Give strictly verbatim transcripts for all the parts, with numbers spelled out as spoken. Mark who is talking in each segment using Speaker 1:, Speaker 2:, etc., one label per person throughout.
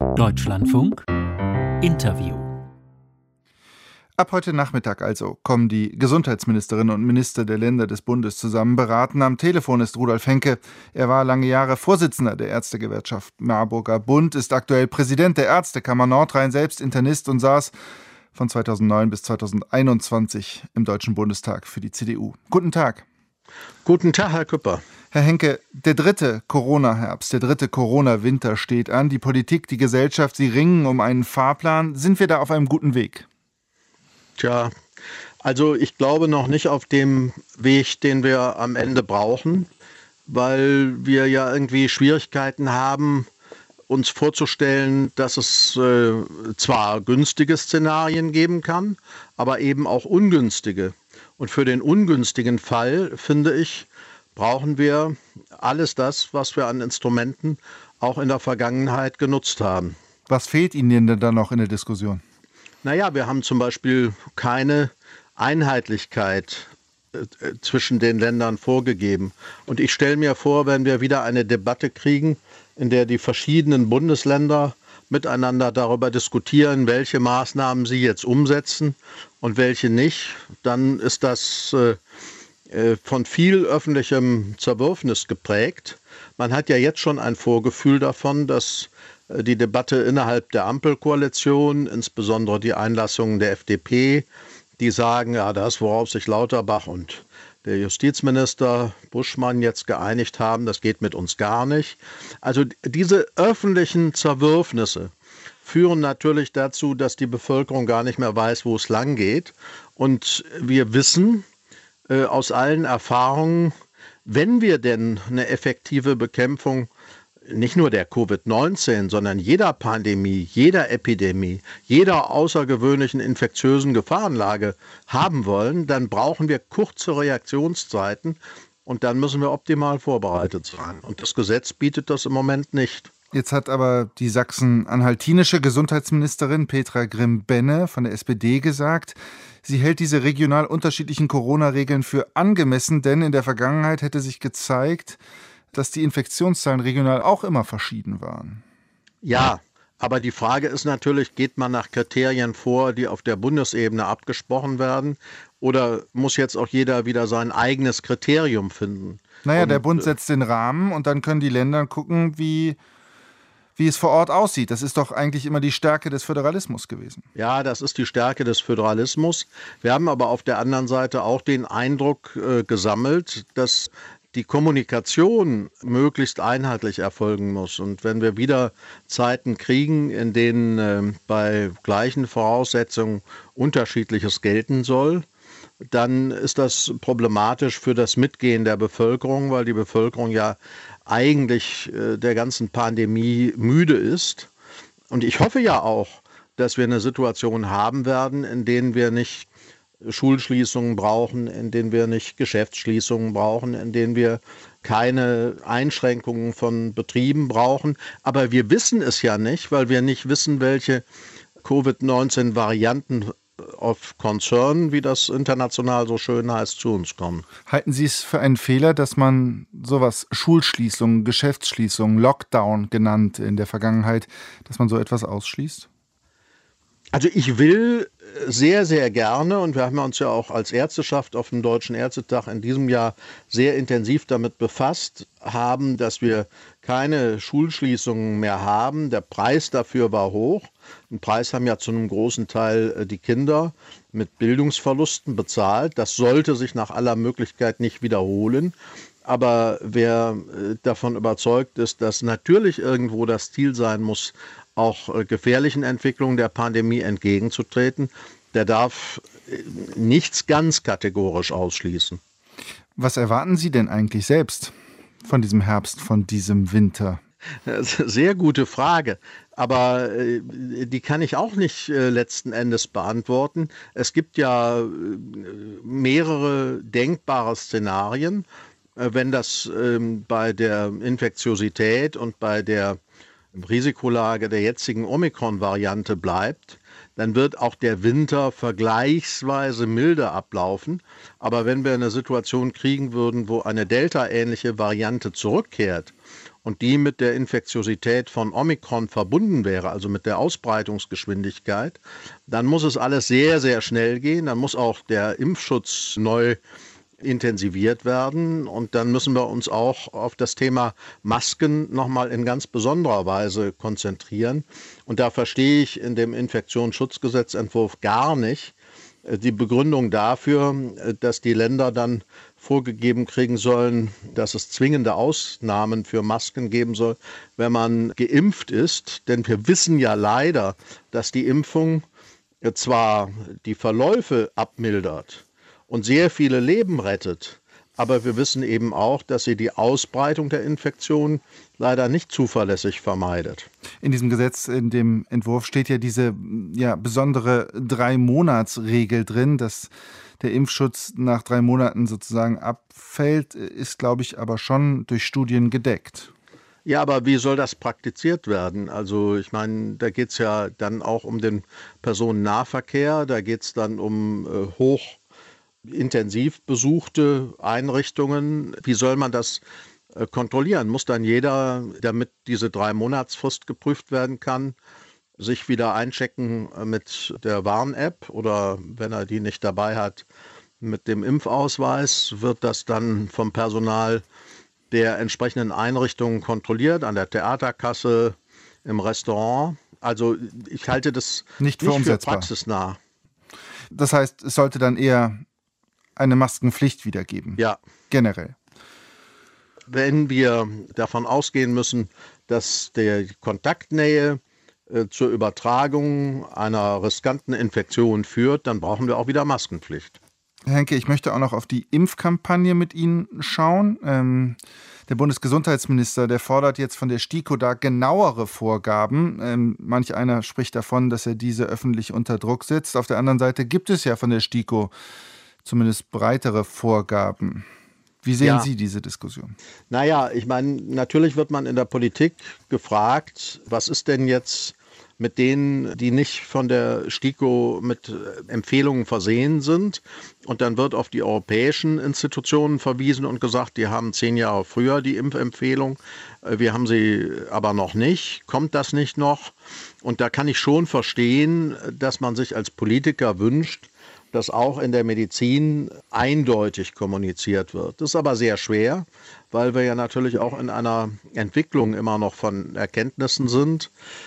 Speaker 1: Deutschlandfunk Interview.
Speaker 2: Ab heute Nachmittag also kommen die Gesundheitsministerinnen und Minister der Länder des Bundes zusammen. Beraten am Telefon ist Rudolf Henke. Er war lange Jahre Vorsitzender der Ärztegewerkschaft Marburger Bund, ist aktuell Präsident der Ärztekammer Nordrhein, selbst Internist und saß von zweitausendneun bis zweitausendeinundzwanzig im Deutschen Bundestag für die C D U. Guten Tag.
Speaker 3: Guten Tag, Herr Küpper.
Speaker 2: Herr Henke, der dritte Corona-Herbst, der dritte Corona-Winter steht an. Die Politik, die Gesellschaft, sie ringen um einen Fahrplan. Sind wir da auf einem guten Weg?
Speaker 3: Tja, also ich glaube noch nicht auf dem Weg, den wir am Ende brauchen, weil wir ja irgendwie Schwierigkeiten haben, uns vorzustellen, dass es äh, zwar günstige Szenarien geben kann, aber eben auch ungünstige. Und für den ungünstigen Fall, finde ich, brauchen wir alles das, was wir an Instrumenten auch in der Vergangenheit genutzt haben.
Speaker 2: Was fehlt Ihnen denn da noch in der Diskussion?
Speaker 3: Naja, wir haben zum Beispiel keine Einheitlichkeit äh, zwischen den Ländern vorgegeben. Und ich stelle mir vor, wenn wir wieder eine Debatte kriegen, in der die verschiedenen Bundesländer miteinander darüber diskutieren, welche Maßnahmen sie jetzt umsetzen und welche nicht, dann ist das äh, äh, von viel öffentlichem Zerwürfnis geprägt. Man hat ja jetzt schon ein Vorgefühl davon, dass äh, die Debatte innerhalb der Ampelkoalition, insbesondere die Einlassungen der F D P, die sagen, ja, das, worauf sich Lauterbach und der Justizminister Buschmann jetzt geeinigt haben, das geht mit uns gar nicht. Also diese öffentlichen Zerwürfnisse führen natürlich dazu, dass die Bevölkerung gar nicht mehr weiß, wo es lang geht. Und wir wissen äh, aus allen Erfahrungen, wenn wir denn eine effektive Bekämpfung nicht nur der Covid neunzehn, sondern jeder Pandemie, jeder Epidemie, jeder außergewöhnlichen infektiösen Gefahrenlage haben wollen, dann brauchen wir kurze Reaktionszeiten und dann müssen wir optimal vorbereitet sein. Und das Gesetz bietet das im Moment nicht.
Speaker 2: Jetzt hat aber die sachsen-anhaltinische Gesundheitsministerin Petra Grimm-Benne von der S P D gesagt, sie hält diese regional unterschiedlichen Corona-Regeln für angemessen, denn in der Vergangenheit hätte sich gezeigt, dass die Infektionszahlen regional auch immer verschieden waren.
Speaker 3: Ja, aber die Frage ist natürlich, geht man nach Kriterien vor, die auf der Bundesebene abgesprochen werden, oder muss jetzt auch jeder wieder sein eigenes Kriterium finden?
Speaker 2: Naja,
Speaker 3: und,
Speaker 2: der Bund setzt den Rahmen und dann können die Länder gucken, wie, wie es vor Ort aussieht. Das ist doch eigentlich immer die Stärke des Föderalismus gewesen.
Speaker 3: Ja, das ist die Stärke des Föderalismus. Wir haben aber auf der anderen Seite auch den Eindruck äh, gesammelt, dass die Kommunikation möglichst einheitlich erfolgen muss. Und wenn wir wieder Zeiten kriegen, in denen äh, bei gleichen Voraussetzungen Unterschiedliches gelten soll, dann ist das problematisch für das Mitgehen der Bevölkerung, weil die Bevölkerung ja eigentlich äh, der ganzen Pandemie müde ist. Und ich hoffe ja auch, dass wir eine Situation haben werden, in denen wir nicht Schulschließungen brauchen, in denen wir nicht Geschäftsschließungen brauchen, in denen wir keine Einschränkungen von Betrieben brauchen. Aber wir wissen es ja nicht, weil wir nicht wissen, welche Covid neunzehn Varianten of Concern, wie das international so schön heißt, zu uns kommen.
Speaker 2: Halten Sie es für einen Fehler, dass man sowas Schulschließungen, Geschäftsschließungen, Lockdown genannt in der Vergangenheit, dass man so etwas ausschließt?
Speaker 3: Also ich will sehr, sehr gerne, und wir haben uns ja auch als Ärzteschaft auf dem Deutschen Ärztetag in diesem Jahr sehr intensiv damit befasst haben, dass wir keine Schulschließungen mehr haben. Der Preis dafür war hoch. Den Preis haben ja zu einem großen Teil die Kinder mit Bildungsverlusten bezahlt. Das sollte sich nach aller Möglichkeit nicht wiederholen. Aber wer davon überzeugt ist, dass natürlich irgendwo das Ziel sein muss, auch gefährlichen Entwicklungen der Pandemie entgegenzutreten, der darf nichts ganz kategorisch ausschließen.
Speaker 2: Was erwarten Sie denn eigentlich selbst von diesem Herbst, von diesem Winter?
Speaker 3: Sehr gute Frage, aber die kann ich auch nicht letzten Endes beantworten. Es gibt ja mehrere denkbare Szenarien. Wenn das bei der Infektiosität und bei der Risikolage der jetzigen Omikron-Variante bleibt, dann wird auch der Winter vergleichsweise milder ablaufen. Aber wenn wir eine Situation kriegen würden, wo eine Delta-ähnliche Variante zurückkehrt und die mit der Infektiosität von Omikron verbunden wäre, also mit der Ausbreitungsgeschwindigkeit, dann muss es alles sehr, sehr schnell gehen. Dann muss auch der Impfschutz neu intensiviert werden. Und dann müssen wir uns auch auf das Thema Masken nochmal in ganz besonderer Weise konzentrieren. Und da verstehe ich in dem Infektionsschutzgesetzentwurf gar nicht die Begründung dafür, dass die Länder dann vorgegeben kriegen sollen, dass es zwingende Ausnahmen für Masken geben soll, wenn man geimpft ist. Denn wir wissen ja leider, dass die Impfung zwar die Verläufe abmildert und sehr viele Leben rettet, aber wir wissen eben auch, dass sie die Ausbreitung der Infektion leider nicht zuverlässig vermeidet.
Speaker 2: In diesem Gesetz, in dem Entwurf steht ja diese ja, besondere Drei-Monats-Regel drin, dass der Impfschutz nach drei Monaten sozusagen abfällt, ist, glaube ich, aber schon durch Studien gedeckt.
Speaker 3: Ja, aber wie soll das praktiziert werden? Also ich meine, da geht es ja dann auch um den Personennahverkehr, da geht es dann um äh, hoch intensiv besuchte Einrichtungen. Wie soll man das äh, kontrollieren? Muss dann jeder, damit diese Drei-Monatsfrist geprüft werden kann, sich wieder einchecken mit der Warn-App oder wenn er die nicht dabei hat, mit dem Impfausweis? Wird das dann vom Personal der entsprechenden Einrichtungen kontrolliert, an der Theaterkasse, im Restaurant? Also ich halte das
Speaker 2: nicht für,
Speaker 3: nicht für
Speaker 2: umsetzbar.
Speaker 3: praxisnah.
Speaker 2: Das heißt, es sollte dann eher eine Maskenpflicht wieder geben.
Speaker 3: Ja.
Speaker 2: Generell.
Speaker 3: Wenn wir davon ausgehen müssen, dass die Kontaktnähe äh, zur Übertragung einer riskanten Infektion führt, dann brauchen wir auch wieder Maskenpflicht.
Speaker 2: Herr Henke, ich möchte auch noch auf die Impfkampagne mit Ihnen schauen. Ähm, der Bundesgesundheitsminister, der fordert jetzt von der STIKO da genauere Vorgaben. Ähm, manch einer spricht davon, dass er diese öffentlich unter Druck setzt. Auf der anderen Seite gibt es ja von der STIKO zumindest breitere Vorgaben. Wie sehen
Speaker 3: Ja.
Speaker 2: Sie diese Diskussion?
Speaker 3: Naja, ich meine, natürlich wird man in der Politik gefragt, was ist denn jetzt mit denen, die nicht von der STIKO mit Empfehlungen versehen sind. Und dann wird auf die europäischen Institutionen verwiesen und gesagt, die haben zehn Jahre früher die Impfempfehlung. Wir haben sie aber noch nicht. Kommt das nicht noch? Und da kann ich schon verstehen, dass man sich als Politiker wünscht, dass auch in der Medizin eindeutig kommuniziert wird. Das ist aber sehr schwer, weil wir ja natürlich auch in einer Entwicklung immer noch von Erkenntnissen sind.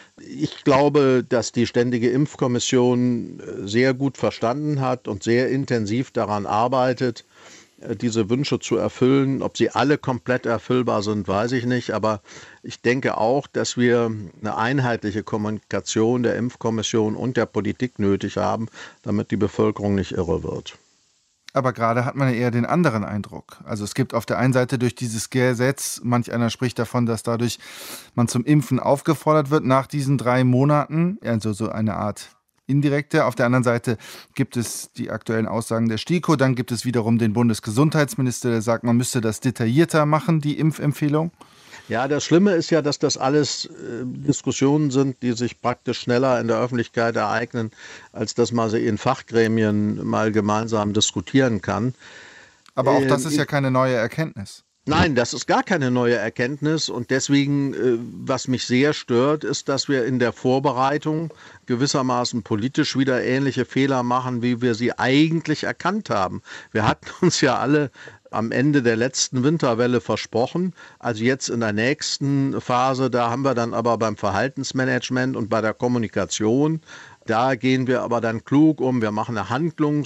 Speaker 3: Ich glaube, dass die Ständige Impfkommission sehr gut verstanden hat und sehr intensiv daran arbeitet, diese Wünsche zu erfüllen. Ob sie alle komplett erfüllbar sind, weiß ich nicht. Aber ich denke auch, dass wir eine einheitliche Kommunikation der Impfkommission und der Politik nötig haben, damit die Bevölkerung nicht irre wird.
Speaker 2: Aber gerade hat man ja eher den anderen Eindruck. Also es gibt auf der einen Seite durch dieses Gesetz, manch einer spricht davon, dass dadurch man zum Impfen aufgefordert wird nach diesen drei Monaten, also so eine Art indirekte. Auf der anderen Seite gibt es die aktuellen Aussagen der STIKO, dann gibt es wiederum den Bundesgesundheitsminister, der sagt, man müsste das detaillierter machen, die Impfempfehlung.
Speaker 3: Ja, das Schlimme ist ja, dass das alles äh, Diskussionen sind, die sich praktisch schneller in der Öffentlichkeit ereignen, als dass man sie in Fachgremien mal gemeinsam diskutieren kann.
Speaker 2: Aber auch das
Speaker 3: Ähm,
Speaker 2: ist ja keine neue Erkenntnis.
Speaker 3: Nein, das ist gar keine neue Erkenntnis und deswegen, äh, was mich sehr stört, ist, dass wir in der Vorbereitung gewissermaßen politisch wieder ähnliche Fehler machen, wie wir sie eigentlich erkannt haben. Wir hatten uns ja alle am Ende der letzten Winterwelle versprochen, also jetzt in der nächsten Phase, da haben wir dann aber beim Verhaltensmanagement und bei der Kommunikation, da gehen wir aber dann klug um, wir machen eine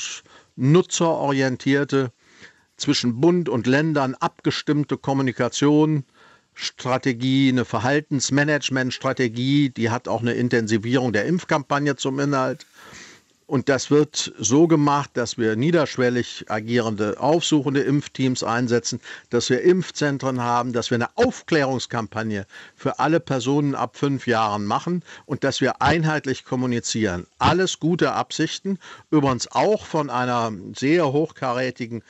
Speaker 3: handlungsnutzerorientierte, zwischen Bund und Ländern abgestimmte Kommunikation, Strategie, eine Verhaltensmanagementstrategie, die hat auch eine Intensivierung der Impfkampagne zum Inhalt. Und das wird so gemacht, dass wir niederschwellig agierende, aufsuchende Impfteams einsetzen, dass wir Impfzentren haben, dass wir eine Aufklärungskampagne für alle Personen ab fünf Jahren machen und dass wir einheitlich kommunizieren. Alles gute Absichten, übrigens auch von einer sehr hochkarätigen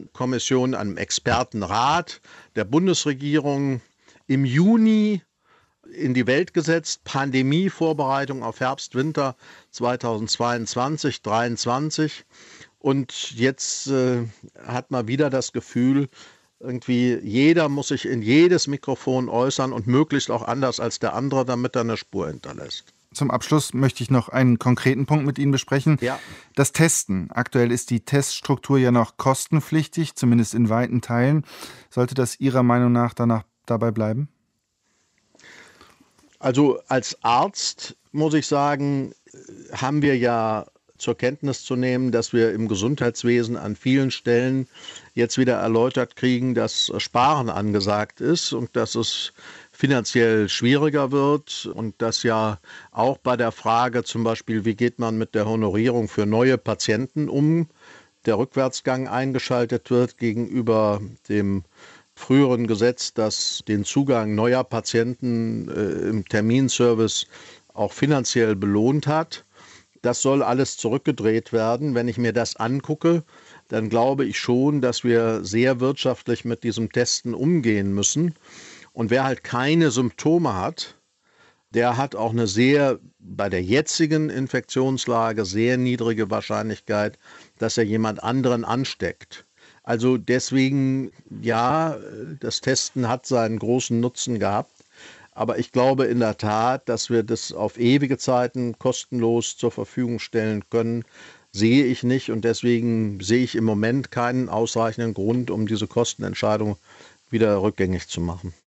Speaker 3: Expertenkommission, einem Expertenrat der Bundesregierung im Juni in die Welt gesetzt, Pandemievorbereitung auf Herbst, Winter zweitausendzweiundzwanzig, dreiundzwanzig. Und jetzt äh, hat man wieder das Gefühl, irgendwie jeder muss sich in jedes Mikrofon äußern und möglichst auch anders als der andere, damit er eine Spur hinterlässt.
Speaker 2: Zum Abschluss möchte ich noch einen konkreten Punkt mit Ihnen besprechen.
Speaker 3: Ja.
Speaker 2: Das Testen. Aktuell ist die Teststruktur ja noch kostenpflichtig, zumindest in weiten Teilen. Sollte das Ihrer Meinung nach danach dabei bleiben?
Speaker 3: Also als Arzt muss ich sagen, haben wir ja zur Kenntnis zu nehmen, dass wir im Gesundheitswesen an vielen Stellen jetzt wieder erläutert kriegen, dass Sparen angesagt ist und dass es finanziell schwieriger wird und dass ja auch bei der Frage zum Beispiel, wie geht man mit der Honorierung für neue Patienten um, der Rückwärtsgang eingeschaltet wird gegenüber dem früheren Gesetz, das den Zugang neuer Patienten äh, im Terminservice auch finanziell belohnt hat. Das soll alles zurückgedreht werden. Wenn ich mir das angucke, dann glaube ich schon, dass wir sehr wirtschaftlich mit diesem Testen umgehen müssen. Und wer halt keine Symptome hat, der hat auch eine sehr, bei der jetzigen Infektionslage, sehr niedrige Wahrscheinlichkeit, dass er jemand anderen ansteckt. Also deswegen, ja, das Testen hat seinen großen Nutzen gehabt. Aber ich glaube in der Tat, dass wir das auf ewige Zeiten kostenlos zur Verfügung stellen können, sehe ich nicht. Und deswegen sehe ich im Moment keinen ausreichenden Grund, um diese Kostenentscheidung wieder rückgängig zu machen.